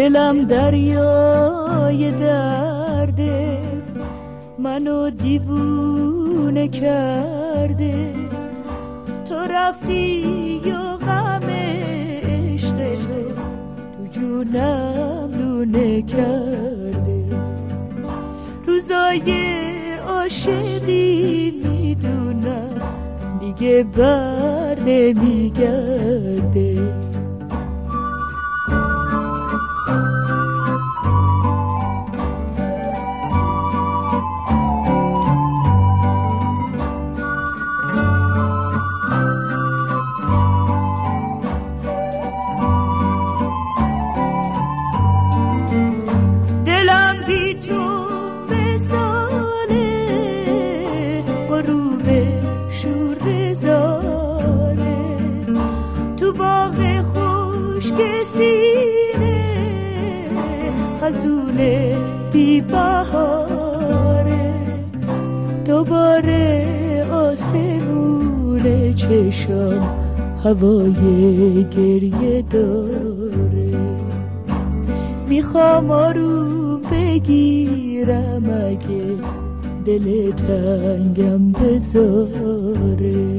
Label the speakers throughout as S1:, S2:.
S1: دلم دریای درده، منو دیوونه کرده. تو رفتی و غم عشق تو جونم لونه کرده. روزای عاشقی میدونم دیگه بر نمیگرده. خزونه بی بهاره، دوباره آسمون چشم هوای گریه داره. میخوام آروم بگیرم اگه دل تنگم بذاره.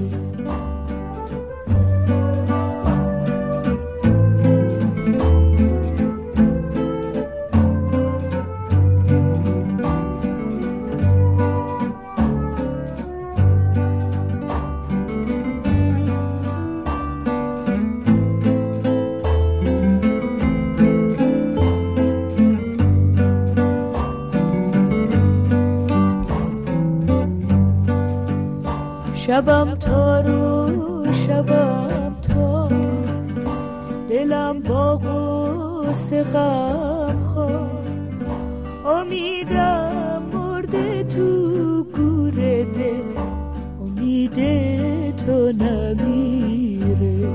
S1: شبم تار و شبم تار، دلم با غصه غم خوار. امیدم مرده تو گوره دل، امید تو نمیره.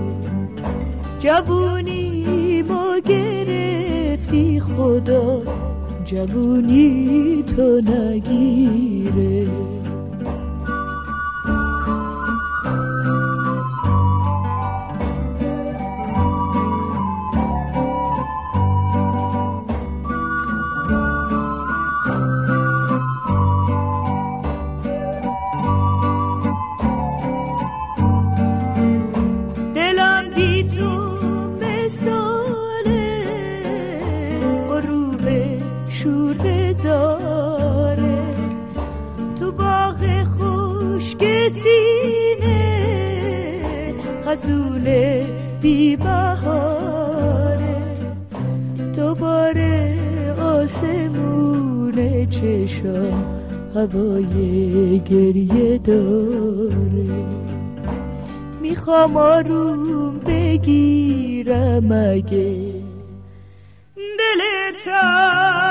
S1: جوونی ما گرفتی خدا، جوونی تو نگیره. خزونه بی بهاره، دوباره آسمون چشم هوای گریه داره. میخوام آروم بگیرم اگه دل